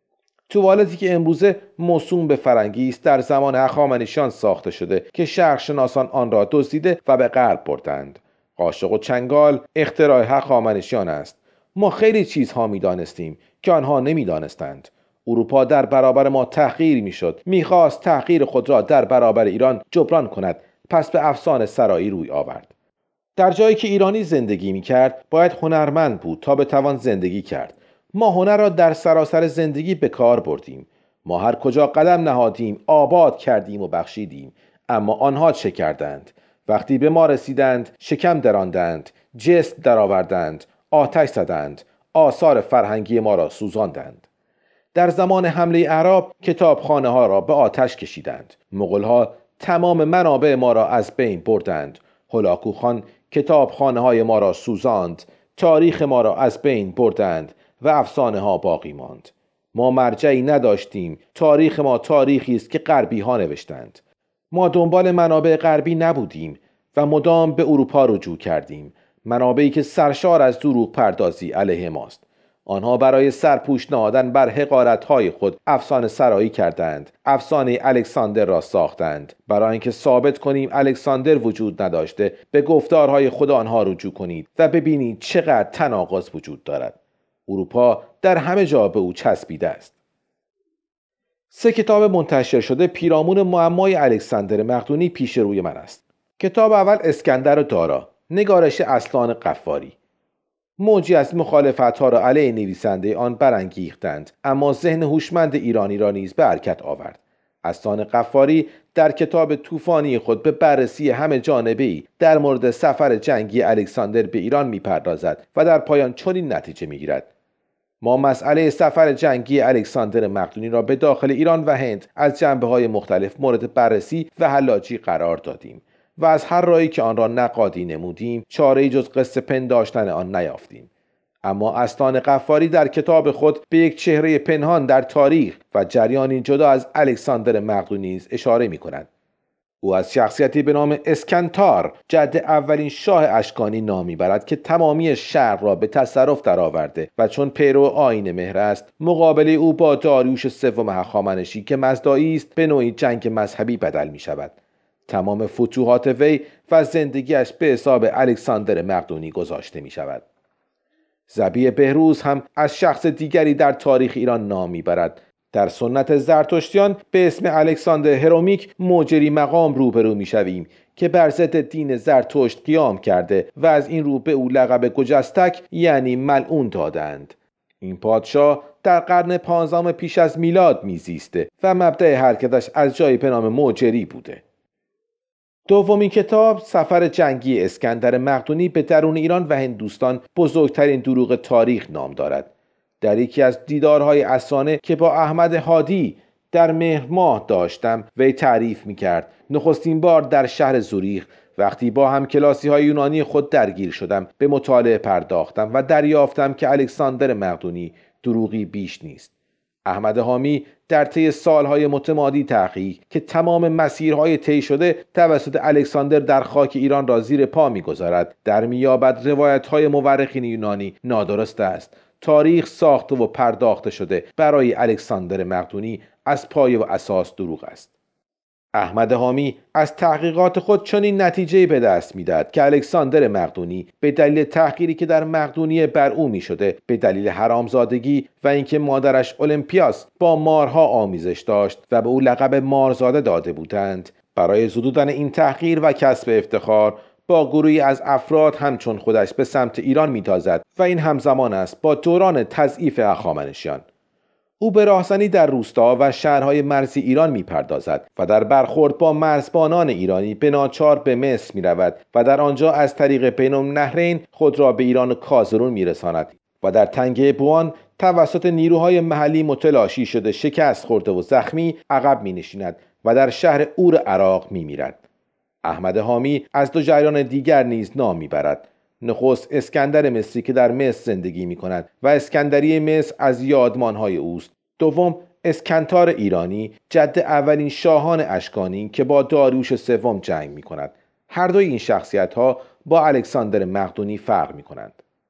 A: توالتی که امروزه موسوم به فرنگی است در زمان هخامنشیان ساخته شده که شرق شناسان آن را دزدیده و به غرب بردند. قاشق و چنگال اختراع هخامنشیان است. ما خیلی چیزها می‌دانستیم که آنها نمی‌دانستند. اروپا در برابر ما تحقیر می‌شد، می‌خواست تحقیر خود را در برابر ایران جبران کند، پس به افسانه سرایی روی آورد. در جایی که ایرانی زندگی می‌کرد باید هنرمند بود تا بتوان زندگی کرد. ما هنر را در سراسر زندگی به کار بردیم. ما هر کجا قدم نهادیم آباد کردیم و بخشیدیم. اما آنها چه کردند؟ وقتی به ما رسیدند شکم دراندند، جسم درآوردند، آتش زدند، آثار فرهنگی ما را سوزاندند. در زمان حمله اعراب کتابخانه ها را به آتش کشیدند. مغول‌ها تمام منابع ما را از بین بردند. هولاکو خان کتابخانه های ما را سوزاند، تاریخ ما را از بین بردند و افسانه ها باقی ماند. ما مرجعی نداشتیم. تاریخ ما تاریخی است که غربی ها نوشتند. ما دنبال منابع غربی نبودیم و مدام به اروپا رجوع کردیم، منابعی که سرشار از دروغ پردازی علیه ماست. آنها برای سرپوش نهادن بر حقارت‌های خود افسانه سرایی کردند. افسانه الکساندر را ساختند. برای اینکه ثابت کنیم الکساندر وجود نداشته، به گفتارهای خود آنها رجوع کنید و ببینید چقدر تناقض وجود دارد. اروپا در همه جا به او چسبیده است. سه کتاب منتشر شده پیرامون معمای الکساندر مقدونی پیش روی من است. کتاب اول اسکندر و دارا، نگارش اصلان قفاری. موجی از مخالفت‌ها را علیه نویسنده آن برانگیختند، اما ذهن هوشمند ایرانی را نیز به حرکت آورد. اصلان قفاری در کتاب طوفانی خود به بررسی همه جانبه‌ای در مورد سفر جنگی الکساندر به ایران می‌پردازد و در پایان چنین نتیجه می‌گیرد: ما مسئله سفر جنگی الکساندر مقدونی را به داخل ایران و هند از جنبه‌های مختلف مورد بررسی و حلاجی قرار دادیم و از هر راهی که آن را نقادی نمودیم چاره‌ای جز قصه پنداشتن آن نیافتیم. اما اصلان قفاری در کتاب خود به یک چهره پنهان در تاریخ و جریانی جدا از الکساندر مقدونی اشاره می‌کند. او از شخصیتی به نام اسکنتار، جد اولین شاه اشکانی، نام می‌برد که تمامی شرق را به تصرف درآورده و چون پیرو آیین مهر است، مقابله او با داریوش سوم هخامنشی که مزدایی است به نوعی جنگ مذهبی بدل می‌شود. تمام فتوحات وی و زندگیش به حساب الکساندر مقدونی گذاشته می‌شود. ذبیح بهروز هم از شخص دیگری در تاریخ ایران نام می‌برد. در سنت زرتشتیان به اسم الکساندر هرومیک موجری مقام روبرو می‌شویم که بر ضد دین زرتشت قیام کرده و از این رو به او لقب گجستک یعنی ملعون دادند. این پادشاه در قرن پانزدهم پیش از میلاد میزیسته و مبدأ حرکتش از جایی به نام موجری بوده. دومین کتاب سفر جنگی اسکندر مقدونی به درون ایران و هندوستان، بزرگترین دروغ تاریخ نام دارد. در یکی از دیدارهای عصرانه که با احمد هادی در مهر ماه داشتم وی تعریف می‌کرد نخستین بار در شهر زوریخ وقتی با همکلاسی‌های یونانی خود درگیر شدم به مطالعه پرداختم و دریافتم که الکساندر مقدونی دروغی بیش نیست. احمد حامی در طی سالهای متمادی تحقیق که تمام مسیرهای طی شده توسط الکساندر در خاک ایران را زیر پا می‌گذارد، در می‌یابد روایت‌های مورخین یونانی نادرست است. تاریخ ساخته و پرداخته شده برای الکساندر مقدونی از پایه و اساس دروغ است. احمد حامی از تحقیقات خود چنین نتیجه‌ای به دست می‌دهد که الکساندر مقدونی به دلیل تحقیری که در مقدونیه بر او می‌شده، به دلیل حرامزادگی و اینکه مادرش اولمپیاس با مارها آمیزش داشت و به او لقب مارزاده داده بودند، برای زدودن این تحقیر و کسب افتخار با گروهی از افراد همچون خودش به سمت ایران می‌تازد و این همزمان است با دوران تضعیف هخامنشیان. او به راهزنی در روستا و شهرهای مرزی ایران می‌پردازد و در برخورد با مرزبانان ایرانی به ناچار به مصر می‌رود و در آنجا از طریق بین النهرین خود را به ایران کازرون می‌رساند و در تنگه بوان توسط نیروهای محلی متلاشی شده شکست خورده و زخمی عقب می‌نشیند و در شهر اور عراق می‌میرد. احمد حامی از دو جریان دیگر نیز نام می‌برد. نخست اسکندر مصری که در مصر زندگی می کند و اسکندری مصر از یادمانهای اوست. دوم اسکنتار ایرانی، جد اولین شاهان اشکانی که با داریوش سوم جنگ می کند. هر دوی این شخصیت ها با الکساندر مقدونی فرق می کنند.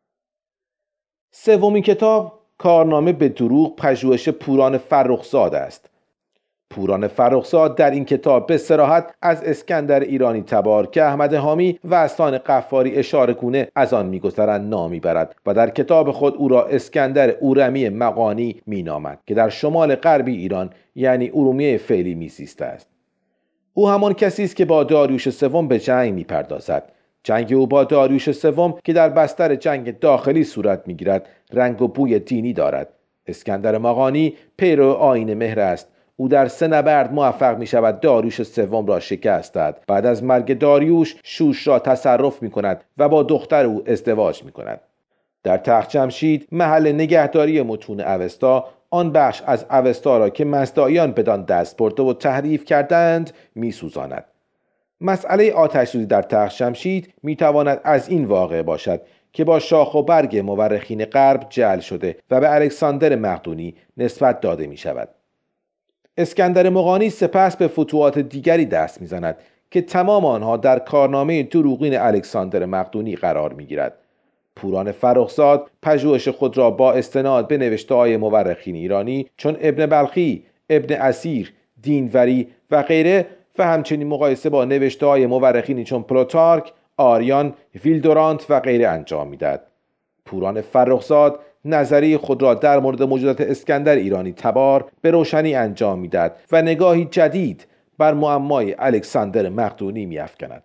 A: سومین کتاب کارنامه به دروغ پژوهش پوران فرخزاد است. پوران فرخزاد در این کتاب به صراحت از اسکندر ایرانی تبار که احمد حامی و اصلان قفاری اشاره گونه از آن می‌گذرند نام می‌برد و در کتاب خود او را اسکندر اورمی مقانی می‌نامد که در شمال غربی ایران یعنی ارومیه فعلی می‌زیسته است. او همان کسی است که با داریوش سوم به جنگ می‌پردازد. جنگ او با داریوش سوم که در بستر جنگ داخلی صورت می‌گیرد رنگ و بوی دینی دارد. اسکندر مقانی پیرو آیین مهر است. او در سه نبرد موفق می شود داریوش سوم را شکست دهد. بعد از مرگ داریوش شوش را تصرف می کند و با دختر او ازدواج می کند. در تخت جمشید محل نگهداری متون اوستا آن بخش از اوستا را که مزدائیان بدان دست برده و تحریف کردند می سوزاند. مسئله آتش سوزی در تخت جمشید می تواند از این واقع باشد که با شاخ و برگ مورخین غرب جعل شده و به الکساندر مقدونی نسبت داده می شود. اسکندر مقانی سپس به فتوحات دیگری دست می‌زند که تمام آنها در کارنامه دروغین الکساندر مقدونی قرار می‌گیرد. پوران فرخزاد پژوهش خود را با استناد به نوشته‌های مورخین ایرانی چون ابن بلخی، ابن اسیر، دینوری و غیره و همچنین مقایسه با نوشته‌های مورخینی چون پلوتارک، آریان، ویلدورانت و غیره انجام می‌دهد. پوران فرخزاد نظریه خود را در مورد موجودات اسکندر ایرانی تبار به روشنی انجام می‌دهد و نگاهی جدید بر معمای الکساندر مقدونی می‌افکند.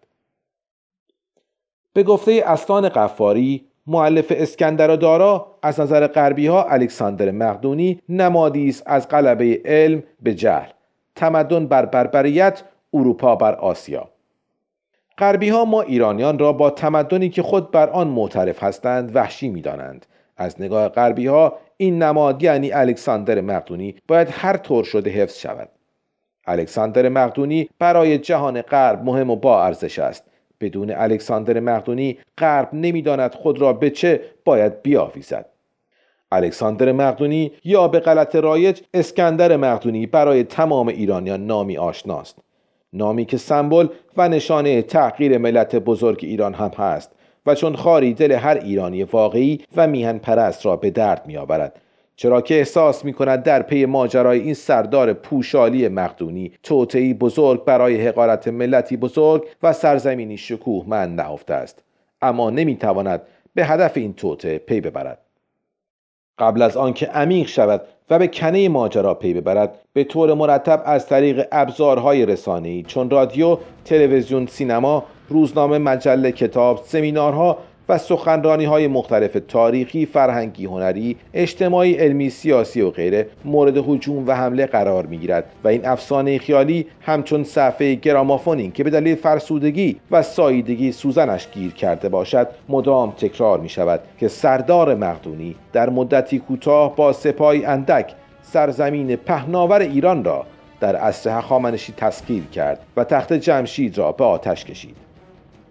A: به گفته اصلان قفاری، مؤلف اسکندر دارا، از نظر غربی‌ها الکساندر مقدونی نمادی است از غلبه علم به جهل، تمدن بر بربریت، اروپا بر آسیا. غربی‌ها ما ایرانیان را با تمدنی که خود بر آن معترف هستند وحشی می‌دانند. از نگاه غربی‌ها این نماد یعنی الکساندر مقدونی باید هر طور شده حفظ شود. الکساندر مقدونی برای جهان غرب مهم و با ارزش است. بدون الکساندر مقدونی غرب نمی‌داند خود را به چه باید بیاویزد. الکساندر مقدونی یا به غلط رایج اسکندر مقدونی برای تمام ایرانیان نامی آشناست. نامی که سمبل و نشانه تحقیر ملت بزرگ ایران هم هست و چون خاری دل هر ایرانی واقعی و میهن پرست را به درد می آورد، چرا که احساس می کند در پی ماجرای این سردار پوشالی مقدونی توطئه‌ای بزرگ برای حقارت ملتی بزرگ و سرزمینی شکوهمند نهفته است، اما نمی تواند به هدف این توطئه پی ببرد. قبل از آنکه عمیق شود و به کنه ماجرا پی ببرد، به طور مرتب از طریق ابزارهای رسانه‌ای چون رادیو، تلویزیون، سینما، روزنامه، مجله، کتاب، سمینارها و سخنرانی‌های مختلف تاریخی، فرهنگی، هنری، اجتماعی، علمی، سیاسی و غیره مورد هجوم و حمله قرار می‌گیرد و این افسانه خیالی همچون صفحه گرامافونی که به دلیل فرسودگی و ساییدگی سوزنش گیر کرده باشد مدام تکرار می‌شود که سردار مقدونی در مدتی کوتاه با سپاهی اندک سرزمین پهناور ایران را در عصر هخامنشی تسخیر کرد و تخت جمشید را به آتش کشید.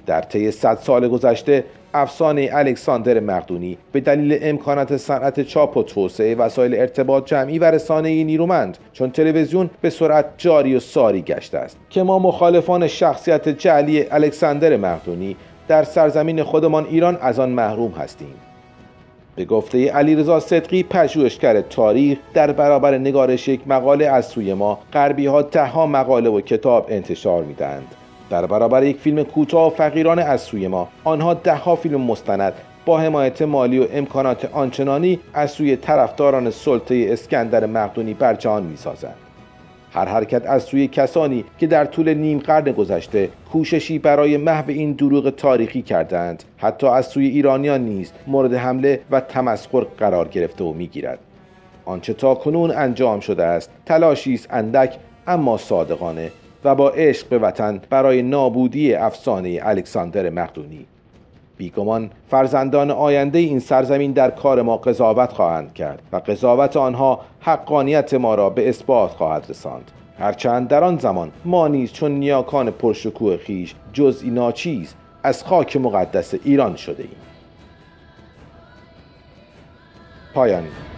A: در طی صد سال گذشته افسانه الکساندر مقدونی به دلیل امکانات صنعت چاپ و توسعه وسایل ارتباط جمعی و رسانه‌ای نیرومند چون تلویزیون به سرعت جاری و ساری گشته است که ما مخالفان شخصیت جعلی الکساندر مقدونی در سرزمین خودمان ایران از آن محروم هستیم. به گفته علیرضا صدقی پژوهشگر تاریخ، در برابر نگارش یک مقاله از سوی ما غربی‌ها ده‌ها مقاله و کتاب انتشار می‌دهند. در برابر یک فیلم کوتاه و فقیرانه از سوی ما آنها ده‌ها فیلم مستند با حمایت مالی و امکانات آنچنانی از سوی طرفداران سلطه اسکندر مقدونی بر جهان می‌سازند. هر حرکت از سوی کسانی که در طول نیم قرن گذشته کوششی برای محو این دروغ تاریخی کردند، حتی از سوی ایرانیان نیز مورد حمله و تمسخر قرار گرفته و می‌گیرد. آنچه تاکنون انجام شده است تلاشی است اندک اما صادقانه و با عشق به وطن برای نابودی افسانه الکساندر مقدونی. بیگمان فرزندان آینده این سرزمین در کار ما قضاوت خواهند کرد و قضاوت آنها حقانیت ما را به اثبات خواهد رساند، هرچند در آن زمان ما نیز چون نیاکان پرشکوه خویش جزئی ناچیز از خاک مقدس ایران شده ایم. پایان.